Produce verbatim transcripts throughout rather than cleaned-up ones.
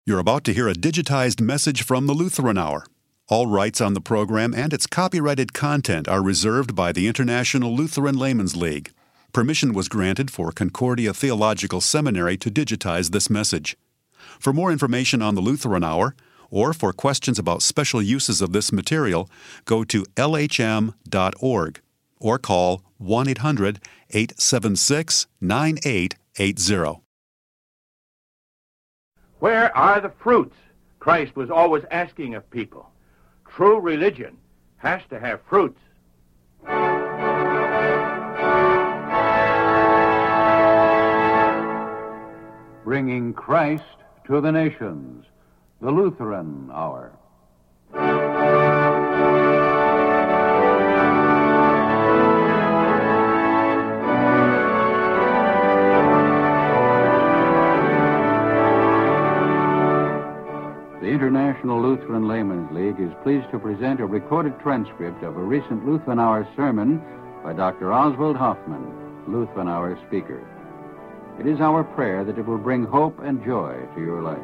You're about to hear a digitized message from the Lutheran Hour. All rights on the program and its copyrighted content are reserved by the International Lutheran Laymen's League. Permission was granted for Concordia Theological Seminary to digitize this message. For more information on the Lutheran Hour, or for questions about special uses of this material, go to L H M dot org or call one eight hundred, eight seven six, nine eight eight zero. Where are the fruits? Christ was always asking of people. True religion has to have fruits. Bringing Christ to the nations, the Lutheran Hour. The International Lutheran Laymen's League is pleased to present a recorded transcript of a recent Lutheran Hour sermon by Doctor Oswald Hoffman, Lutheran Hour speaker. It is our prayer that it will bring hope and joy to your life.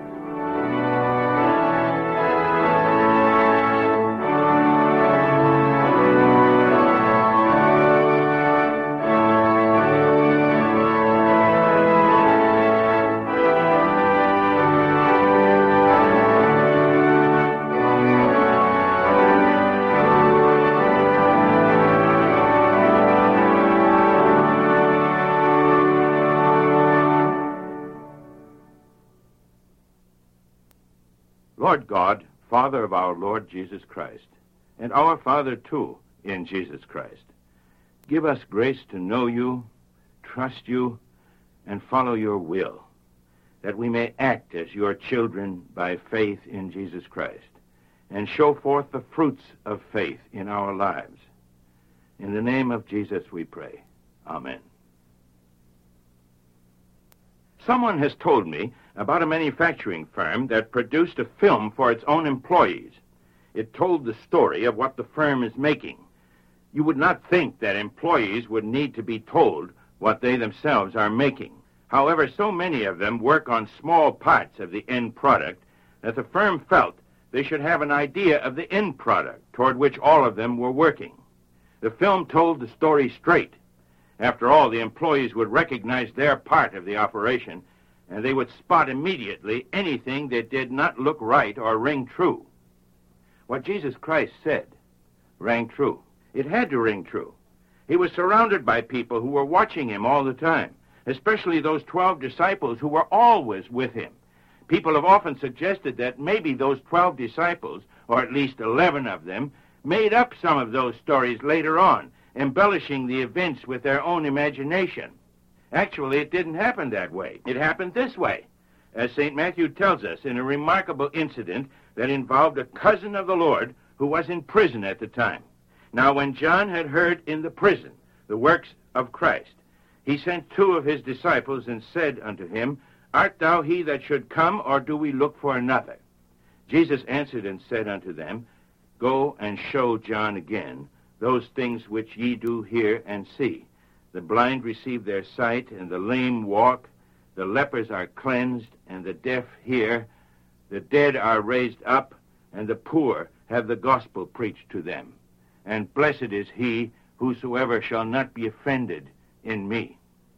Lord God, Father of our Lord Jesus Christ, and our Father, too, in Jesus Christ, give us grace to know you, trust you, and follow your will, that we may act as your children by faith in Jesus Christ, and show forth the fruits of faith in our lives. In the name of Jesus we pray. Amen. Someone has told me about a manufacturing firm that produced a film for its own employees. It told the story of what the firm is making. You would not think that employees would need to be told what they themselves are making. However, so many of them work on small parts of the end product that the firm felt they should have an idea of the end product toward which all of them were working. The film told the story straight. After all, the employees would recognize their part of the operation, and they would spot immediately anything that did not look right or ring true. What Jesus Christ said rang true. It had to ring true. He was surrounded by people who were watching him all the time, especially those twelve disciples who were always with him. People have often suggested that maybe those twelve disciples, or at least eleven of them, made up some of those stories later on, embellishing the events with their own imagination. Actually, it didn't happen that way. It happened this way, as Saint Matthew tells us in a remarkable incident that involved a cousin of the Lord who was in prison at the time. Now, when John had heard in the prison the works of Christ, he sent two of his disciples and said unto him, Art thou he that should come, or do we look for another? Jesus answered and said unto them, Go and show John again those things which ye do hear and see. The blind receive their sight, and the lame walk. The lepers are cleansed, and the deaf hear. The dead are raised up, and the poor have the gospel preached to them. And blessed is he whosoever shall not be offended in me.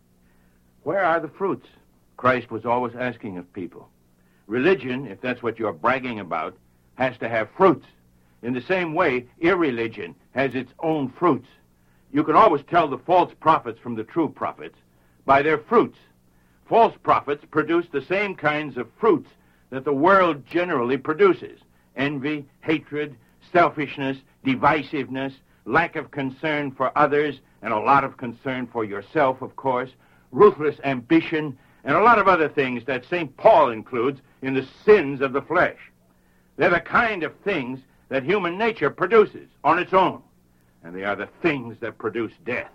Where are the fruits? Christ was always asking of people. Religion, if that's what you're bragging about, has to have fruits. In the same way, irreligion has its own fruits. You can always tell the false prophets from the true prophets by their fruits. False prophets produce the same kinds of fruits that the world generally produces: envy, hatred, selfishness, divisiveness, lack of concern for others, and a lot of concern for yourself, of course, ruthless ambition, and a lot of other things that Saint Paul includes in the sins of the flesh. They're the kind of things that human nature produces on its own, and they are the things that produce death.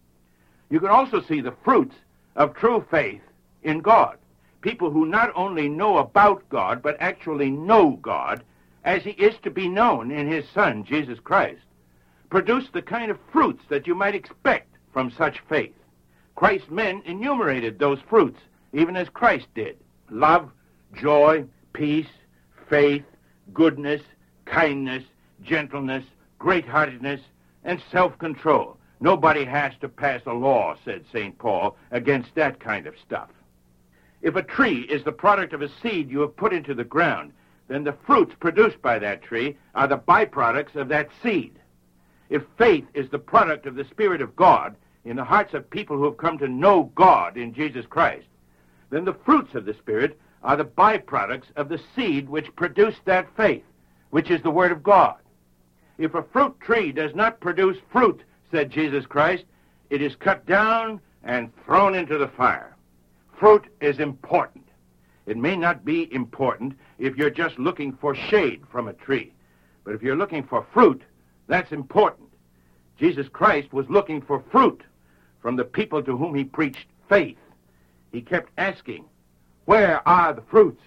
You can also see the fruits of true faith in God. People who not only know about God, but actually know God as he is to be known in his Son, Jesus Christ, produce the kind of fruits that you might expect from such faith. Christ's men enumerated those fruits, even as Christ did: love, joy, peace, faith, goodness, kindness, gentleness, great-heartedness, and self-control. Nobody has to pass a law, said Saint Paul, against that kind of stuff. If a tree is the product of a seed you have put into the ground, then the fruits produced by that tree are the byproducts of that seed. If faith is the product of the Spirit of God in the hearts of people who have come to know God in Jesus Christ, then the fruits of the Spirit are the byproducts of the seed which produced that faith, which is the Word of God. If a fruit tree does not produce fruit, said Jesus Christ, it is cut down and thrown into the fire. Fruit is important. It may not be important if you're just looking for shade from a tree, but if you're looking for fruit, that's important. Jesus Christ was looking for fruit from the people to whom he preached faith. He kept asking, where are the fruits?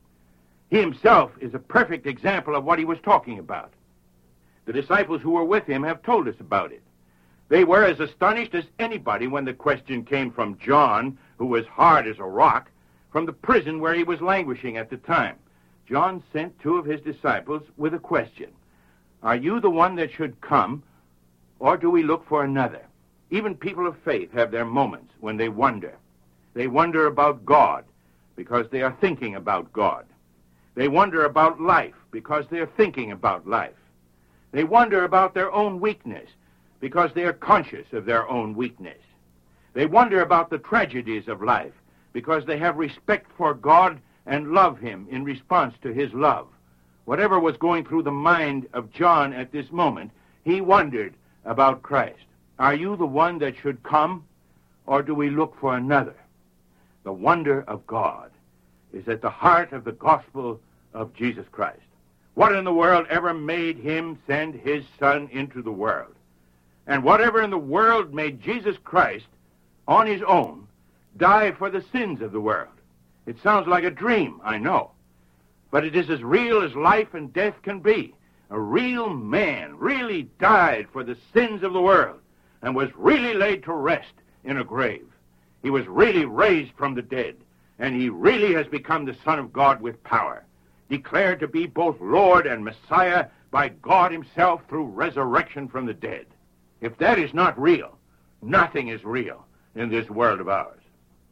He himself is a perfect example of what he was talking about. The disciples who were with him have told us about it. They were as astonished as anybody when the question came from John, who was hard as a rock, from the prison where he was languishing at the time. John sent two of his disciples with a question. Are you the one that should come, or do we look for another? Even people of faith have their moments when they wonder. They wonder about God because they are thinking about God. They wonder about life because they are thinking about life. They wonder about their own weakness because they are conscious of their own weakness. They wonder about the tragedies of life because they have respect for God and love him in response to his love. Whatever was going through the mind of John at this moment, he wondered about Christ. Are you the one that should come, or do we look for another? The wonder of God is at the heart of the gospel of Jesus Christ. What in the world ever made him send his Son into the world? And whatever in the world made Jesus Christ, on his own, die for the sins of the world? It sounds like a dream, I know. But it is as real as life and death can be. A real man really died for the sins of the world and was really laid to rest in a grave. He was really raised from the dead, and he really has become the Son of God with power, declared to be both Lord and Messiah by God himself through resurrection from the dead. If that is not real, nothing is real in this world of ours.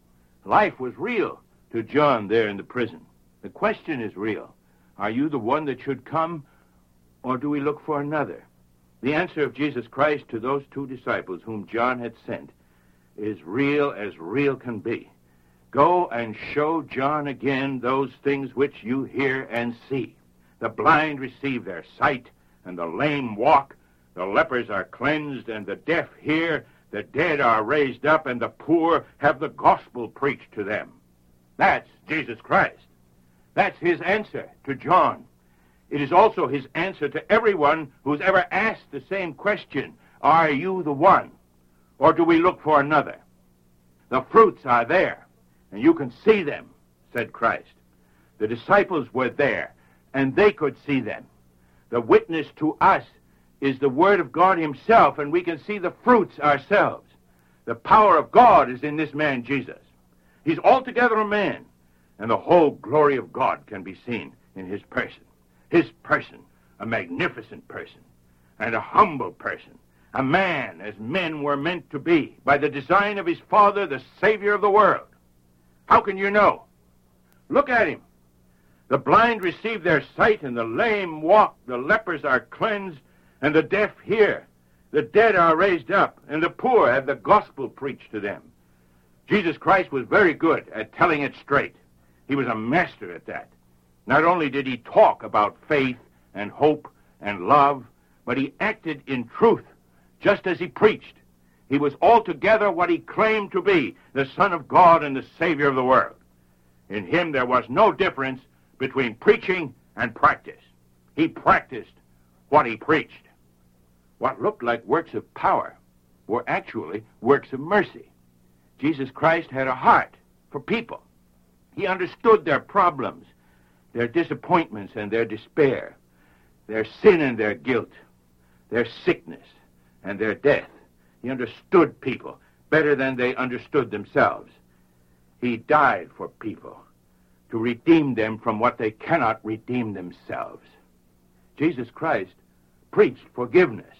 Life was real to John there in the prison. The question is real. Are you the one that should come, or do we look for another? The answer of Jesus Christ to those two disciples whom John had sent is real as real can be. Go and show John again those things which you hear and see. The blind receive their sight, and the lame walk. The lepers are cleansed, and the deaf hear. The dead are raised up, and the poor have the gospel preached to them. That's Jesus Christ. That's his answer to John. It is also his answer to everyone who's ever asked the same question. Are you the one, or do we look for another? The fruits are there, and you can see them, said Christ. The disciples were there, and they could see them. The witness to us is the Word of God himself, and we can see the fruits ourselves. The power of God is in this man, Jesus. He's altogether a man, and the whole glory of God can be seen in his person. His person, a magnificent person, and a humble person, a man as men were meant to be, by the design of his Father, the Savior of the world. How can you know? Look at him. The blind receive their sight, and the lame walk. The lepers are cleansed, and the deaf hear. The dead are raised up, and the poor have the gospel preached to them. Jesus Christ was very good at telling it straight. He was a master at that. Not only did he talk about faith and hope and love, but he acted in truth, just as he preached. He was altogether what he claimed to be, the Son of God and the Savior of the world. In him there was no difference between preaching and practice. He practiced what he preached. What looked like works of power were actually works of mercy. Jesus Christ had a heart for people. He understood their problems, their disappointments and their despair, their sin and their guilt, their sickness and their death. He understood people better than they understood themselves. He died for people to redeem them from what they cannot redeem themselves. Jesus Christ preached forgiveness.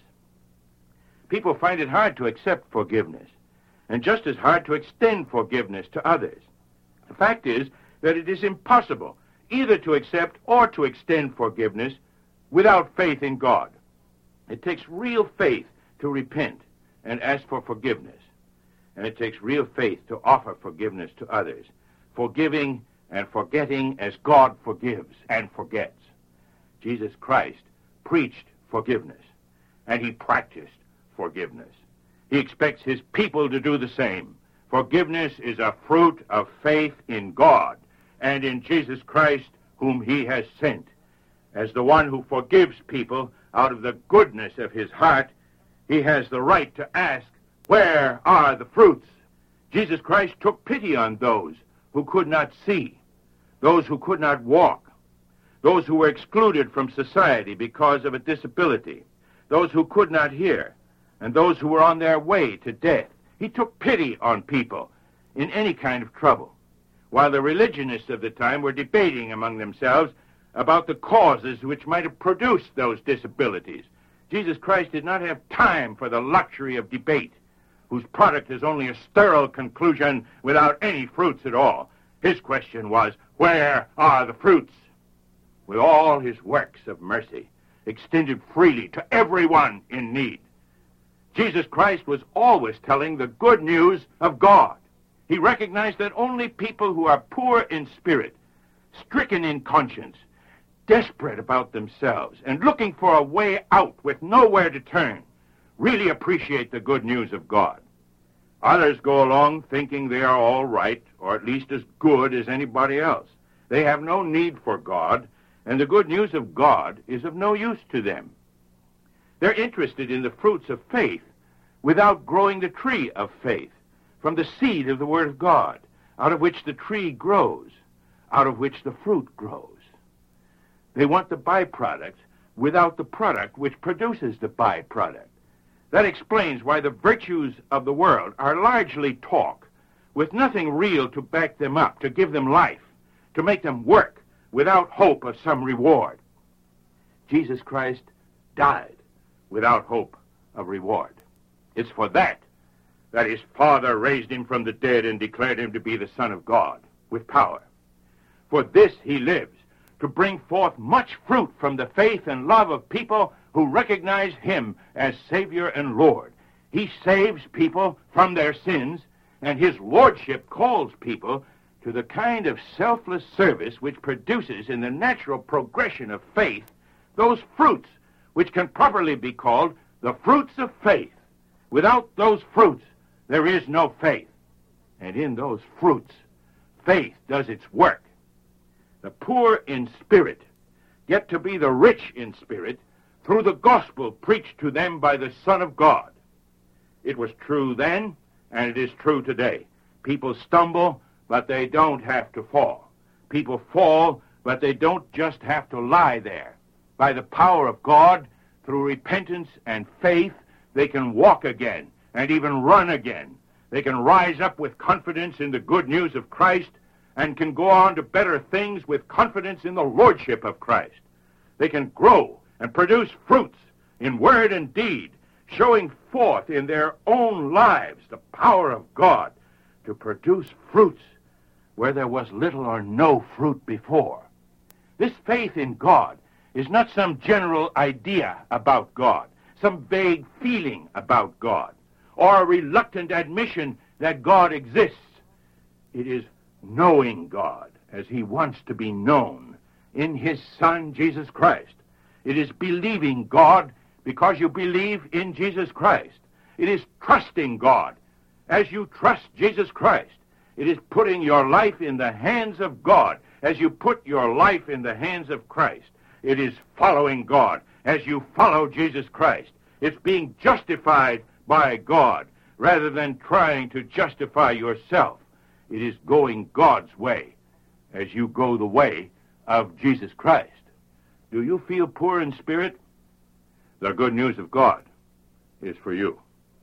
People find it hard to accept forgiveness, and just as hard to extend forgiveness to others. The fact is that it is impossible either to accept or to extend forgiveness without faith in God. It takes real faith to repent and ask for forgiveness, and it takes real faith to offer forgiveness to others, forgiving and forgetting as God forgives and forgets. Jesus Christ preached forgiveness, and he practiced forgiveness. He expects his people to do the same. Forgiveness is a fruit of faith in God and in Jesus Christ, whom he has sent. As the one who forgives people out of the goodness of his heart, he has the right to ask, where are the fruits? Jesus Christ took pity on those who could not see, those who could not walk, those who were excluded from society because of a disability, those who could not hear, and those who were on their way to death. He took pity on people in any kind of trouble, while the religionists of the time were debating among themselves about the causes which might have produced those disabilities. Jesus Christ did not have time for the luxury of debate, whose product is only a sterile conclusion without any fruits at all. His question was, where are the fruits? With all his works of mercy extended freely to everyone in need, Jesus Christ was always telling the good news of God. He recognized that only people who are poor in spirit, stricken in conscience, desperate about themselves, and looking for a way out with nowhere to turn, really appreciate the good news of God. Others go along thinking they are all right, or at least as good as anybody else. They have no need for God, and the good news of God is of no use to them. They're interested in the fruits of faith without growing the tree of faith from the seed of the Word of God, out of which the tree grows, out of which the fruit grows. They want the byproduct without the product which produces the byproduct. That explains why the virtues of the world are largely talk, with nothing real to back them up, to give them life, to make them work without hope of some reward. Jesus Christ died without hope of reward. It's for that that his Father raised him from the dead and declared him to be the Son of God with power. For this he lives, to bring forth much fruit from the faith and love of people who recognize him as Savior and Lord. He saves people from their sins, and his lordship calls people to the kind of selfless service which produces in the natural progression of faith those fruits which can properly be called the fruits of faith. Without those fruits, there is no faith. And in those fruits, faith does its work. The poor in spirit get to be the rich in spirit through the gospel preached to them by the Son of God. It was true then, and it is true today. People stumble, but they don't have to fall. People fall, but they don't just have to lie there. By the power of God, through repentance and faith, they can walk again and even run again. They can rise up with confidence in the good news of Christ and can go on to better things with confidence in the lordship of Christ. They can grow and produce fruits in word and deed, showing forth in their own lives the power of God to produce fruits where there was little or no fruit before. This faith in God is not some general idea about God, some vague feeling about God, or a reluctant admission that God exists. It is knowing God as he wants to be known in his Son, Jesus Christ. It is believing God because you believe in Jesus Christ. It is trusting God as you trust Jesus Christ. It is putting your life in the hands of God as you put your life in the hands of Christ. It is following God as you follow Jesus Christ. It's being justified by God rather than trying to justify yourself. It is going God's way as you go the way of Jesus Christ. Do you feel poor in spirit? The good news of God is for you.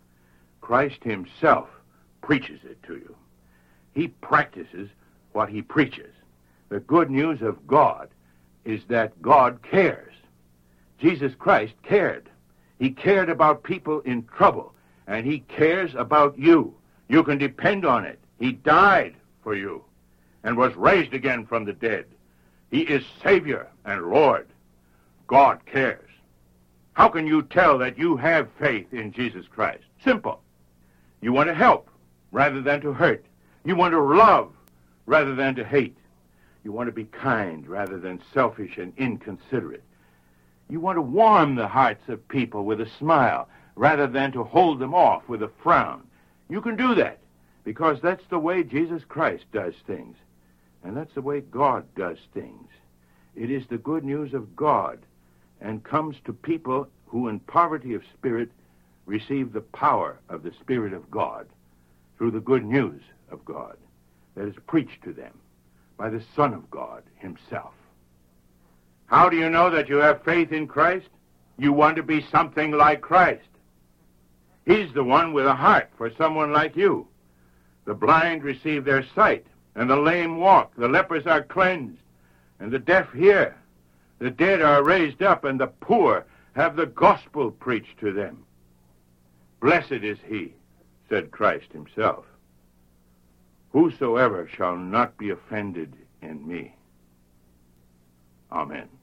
Christ himself preaches it to you. He practices what he preaches. The good news of God is that God cares. Jesus Christ cared. He cared about people in trouble, and he cares about you. You can depend on it. He died for you and was raised again from the dead. He is Savior and Lord. God cares. How can you tell that you have faith in Jesus Christ? Simple. You want to help rather than to hurt. You want to love rather than to hate. You want to be kind rather than selfish and inconsiderate. You want to warm the hearts of people with a smile rather than to hold them off with a frown. You can do that because that's the way Jesus Christ does things. And that's the way God does things. It is the good news of God and comes to people who in poverty of spirit receive the power of the Spirit of God through the good news of God that is preached to them by the Son of God himself. How do you know that you have faith in Christ? You want to be something like Christ. He's the one with a heart for someone like you. The blind receive their sight, and the lame walk. The lepers are cleansed, and the deaf hear. The dead are raised up, and the poor have the gospel preached to them. Blessed is he, said Christ himself, whosoever shall not be offended in me. Amen.